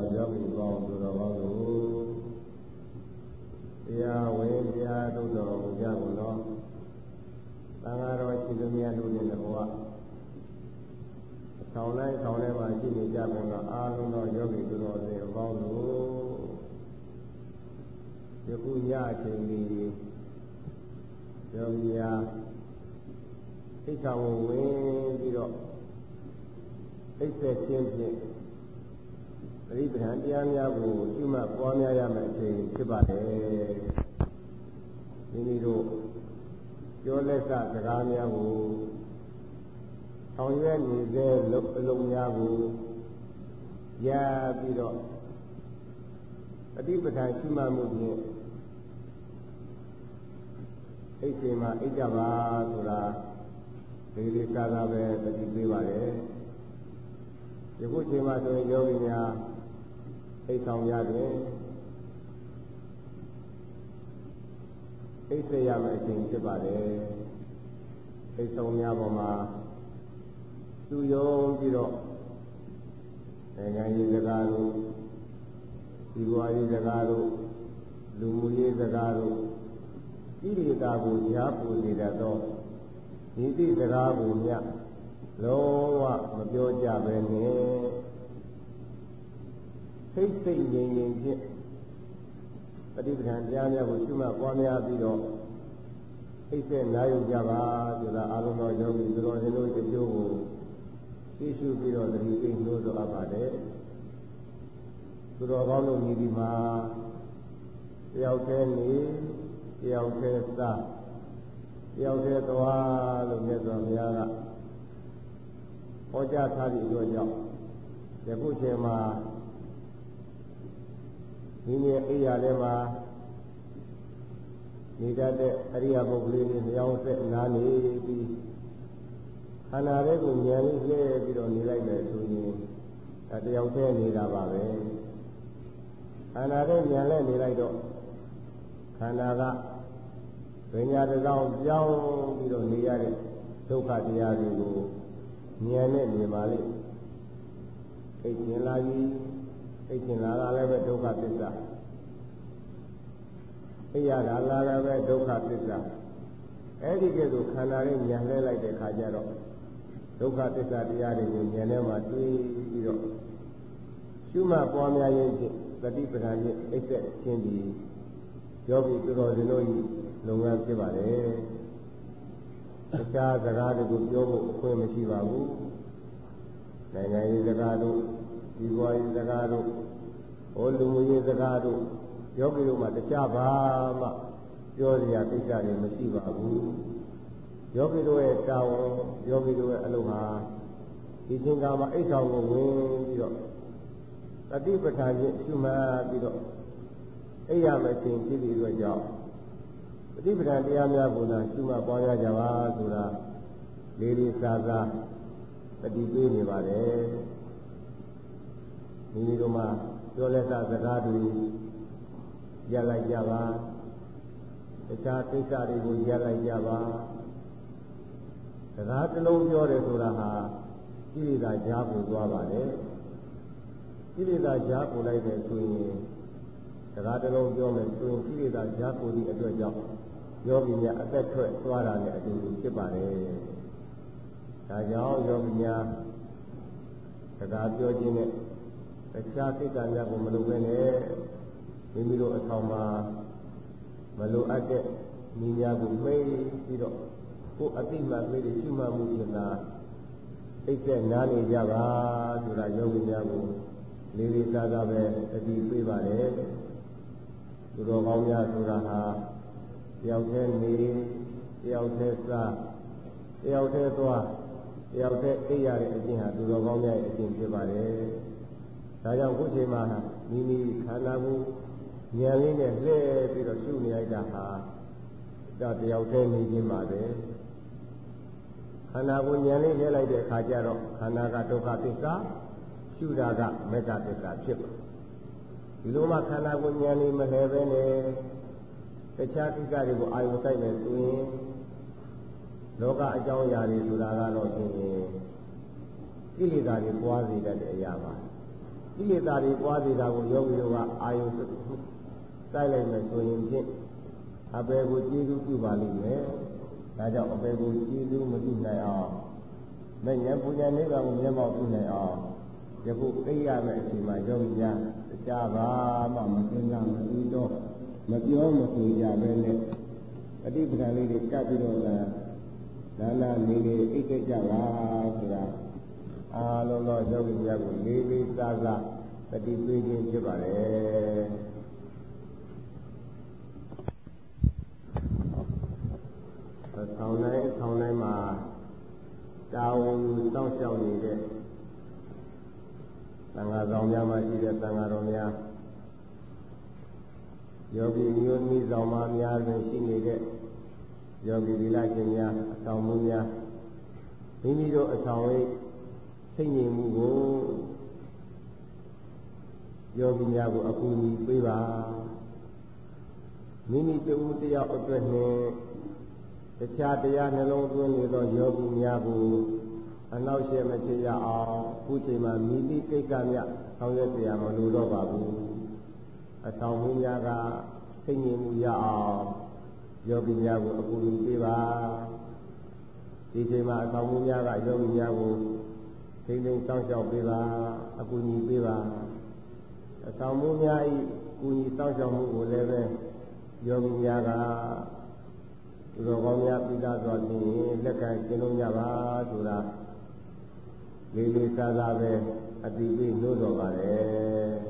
ယောဂီပေါင်းသူတော်ကောင်းတို့တရားဝင်တရားထုတ်တော်မူကြကုန်သောသံဃာတော်ရှိသူများတို့နှင့်တကွဆောင်တိုင်းမှာရှိနေကြကုန်သောအာလုံးသောယောဂီသူတော်စင်အပေါင်းတို့ယခုညအချိန်လေးယောဂီများသိက္ခာကိုဝင်ပြီးတော့အိပ်ဆက်ခြင်းဖြင့်ပရိပဒံတရားများကိုရှုမှတ်ပွားများရမယ့်အချိန်ဖြစ်ပါတယ်။မိမိတို့ပြောလက်စစကားများကိုဆောင်ရွက်နေတဲ့အလုပ်များကိုရပြီးတော့ပฏิပဒံရှုမှတ်မှုဖြင့်အိပ်ချိန်မှာအိပ်ကြပါဆိုတာဒီလေးစားစားပဲတတိပေးပါလေ။ယခုချိန်မှာဆိုရင်ယောဂီများအိပ်ဆောင်ရတယ်အိပ်ဆက်ရမယ့်အချိန်ဖြစ်ပါတယ်။အိပ်ဆောင်များပေါ်မှာသူယုံပြီးတော့နိုင်ငံရေးစကားတို့ဒီဘဝရေးစကားတို့လူမှုရေးစကားတို့ဣရိတာကိုကြားပူစေတတ်သောဒီသည့်စကားကိုမြတ်လုံးဝမပြောကြပဲနဲ့စိတ်ငြိမ်ဖြင့်ပฏิပဒံတရားများကိုရှုမှတ်ပွားများပြီးတော့အိပ်ဆက်နားယူကြပါဆိုတာအာလုံးသောယောဂီသူတော်စင်တို့အကျိုးကိုသိရှုပြီးတော့သတိပေးနှိုးဆော်အပ်ပါတယ်သူတော်ကောင်းတို့မြည်ဒီမှာတယောက်တည်းနေတယောက်တည်းစားတယောက်တည်းသွားလို့မြတ်စွာဘုရားကဟောကြားထားသည့်အတွက်ကြောင့်ယခုချိန်မှာဒီနေ့အိယာထဲမှာနေတတ်တဲ့အရိယာပုဂ္ဂိုလ်တွေလျောင်းဆက်နားနေပြီးခန္ဓာလေးကိုဉာဏ်လေးလှည့်ပြီးတော့နေလိုက်မယ်ဆိုရင်တယောက်တည်းနေတာပါပဲခန္ဓာလေးဉာဏ်နဲ့နေလိုက်တော့ခန္ဓာကပညာတစ်စောင်းပြောင်းပြီးတော့နေရတဲ့ဒုက္ခတရားတွေကိုဉာဏ်နဲ့မြင်ပါလိမ့်အိတ်ကျင်လာပြီအိတ်ကျင်လာတာလည်းပဲဒုက္ခသစ္စာအိရတာလာလည်းပဲဒုက္ခသစ္စာအဲ့ဒီကဲ့သို့ခန္ဓာလေးဉာဏ်လဲလိုက်တဲ့ခါကျတော့ဒုက္ခသစ္စာတရားတွေကိုဉာဏ်ထဲမှာတွေးပြီးတော့ရှုမှတ်ပွားများရင်ဖြင့်သတိပဋ္ဌာန်ဖြင့်အိပ်သက်ခြင်းဒီယောဂီသူတော်စင်တို့၏လုပ်ငန်းဖြစ်ပါတယ်။အခြားစကားတွေကိုပြောဖို့အခွင့်မရှိပါဘူး။နိုင်ငံရေးစကားတို့ဒီဘဝရေးစကားတို့ဟောလူမှုရေးစကားတို့ယောဂီတို့မှတခြားဘာမှပြောစရာကိစ္စတွေမရှိပါဘူး။ယောဂီတို့ရဲ့တာဝန်ယောဂီတို့ရဲ့အလုပ်ဟာဒီသင်္ကာမှာအိတ်ဆောင်ကိုဝင်ပြီးတော့တတိပဋ္ဌာန်ဖြင့်ရှုမှတ်ပြီးတော့အိယာမခြင်းဖြစ်ပြီးအတွက်ကြောင့်ပฏิပဒံတရားများကိုသာရှုမှတ်ပွားများကြပါဆိုတာလေးလေးစားစားတတိပေးနေပါတယ်မိမိတို့မှာပြောလက်စစကားတွေရပ်လိုက်ကြပါတခြားကိစ္စတွေကိုရပ်လိုက်ကြပါစကားတစ်လုံးပြောတယ်ဆိုတာဟာကိလေသာကြားပူသွားပါတယ်ကိလေသာကြားပူလိုက်တယ်ဆိုရင်စကားတစ်လုံးပြောမယ်ဆိုရင်ကိလေသာကြားပူသည့်အတွက်ကြောင့်ယောဂီများအသက်ထွက်သွားတာနဲ့အတူတူဖြစ်ပါတယ်။ဒါကြောင့်ယောဂီများစကားပြောခြင်းနဲ့တခြားကိစ္စများကိုမလုပ်ဘဲနဲ့မိမိတို့အဆောင်မှာမလိုအပ်တဲ့မိများကိုမေးပြီးတော့ကိုယ်အတိမှတ်မေးပြီးရှုမှတ်မှုဖြင့်သာအိပ်သက်နားနေကြပါဆိုတာယောဂီများကိုလေးလေးစားစားပဲအတိပေးပါတယ်။သူတော်ကောင်းများဆိုတာဟာတယောက်တည်းနေတယောက်တည်းစားတယောက်တည်းသွားတယောက်တည်းအိပ်ရတဲ့အခြင်းဟာသူတော်ကောင်းများရဲ့အခြင်းဖြစ်ပါတယ်။ဒါကြောင့်ခုချိန်မှာမိမိခန္ဓာကိုယ်ဉာဏ်လေးနဲ့လှည့်ပြီးတော့ရှုနေလိုက်တာဟာဒါတယောက်တည်းနေခြင်းပါပဲ။ခန္ဓာကိုယ်ဉာဏ်လေးလှည့်လိုက်တဲ့အခါကျတော့ခန္ဓာကဒုက္ခသစ္စာရှုတာကမေတ္တာသစ္စာဖြစ်ပါတယ်။ဒီလိုမှခန္ဓာကိုယ်ဉာဏ်လေးမလှည့်ပဲနဲ့တခြားကိစ္စတွေကိုအာရုံစိုက်နေဆိုရင်လောကအကြောင်းအရာတွေဆိုတာကတော့ဖြင့်ကိလေသာတွေပွားစေတတ်တဲ့အရာပါကိလေသာတွေပွားစေတာကိုယောဂီတို့ကအာယုစိုက်လိုက်မယ်ဆိုရင်ဖြင့်အပေကိုကျေးဇူးပြုပါလိမ့်မယ်ဒါကြောင့်အပေကိုကျေးဇူးမပြုနိုင်အောင်မဲ့ဉာဏ်ပူဉာဏ်နိဗ္ဗာန်ကိုမျက်မှောက်ပြုနိုင်အောင်ယခုအိရမယ့်အချိန်မှာယောဂီများတရားပါမှမသိလားမသိတော့မပြောမဆိုကြပဲနဲ့အတိပ္ပံလေးတွေကပ်ပြီးတော့ဒါနနေနေအိတ်ကြပါဆိုတာအားလုံးသောယောဂီများကိုလေးလေးစားစားတတိပေးခြင်းဖြစ်ပါတယ်ဆောင်းတိုင်းမှာတာဝန်ယူစောင့်ရှောက်နေတဲ့သံဃာဆောင်များမှာရှိတဲ့သံဃာတော်များယောဂီမျိုးသမီးဆောင်များတွင်ရှိနေတဲ့ယောဂီသီလရှင်များအဆောင်မှုများမိမိတို့အဆောင်၏သိဉ္ဇဉ်မှုကိုယောဂီများကိုအကူအညီပေးပါမိမိတဦးတယောက်အတွက်နှင့်တခြားတရားနှလုံးသွင်းနေသောယောဂီများကိုအနှောက်အယှက်မဖြစ်ရအောင်ခုချိန်မှာမိသည့်ကိစ္စများဆောင်ရွက်เสียမလိုတော့ပါဘူးအဆောင်မှုများကသိဉ္ဇဉ်မှုရအောင်ယောဂီများကိုအကူအညီပေးပါဒီချိန်မှာအဆောင်မှုများကယောဂီများကိုထိန်းသိမ်းစောင့်ရှောက်ပေးပါအကူအညီပေးပါအဆောင်မှုများ၏ကူညီစောင့်ရှောက်မှုကိုလည်းပဲယောဂီများကသူတော်ကောင်းများပိသားစွာဖြင့်လက်ခံကျင့်လို့ရပါဆိုတာလေးလေးစားစားပဲအတိအကျနှိုးတော်ပါတယ်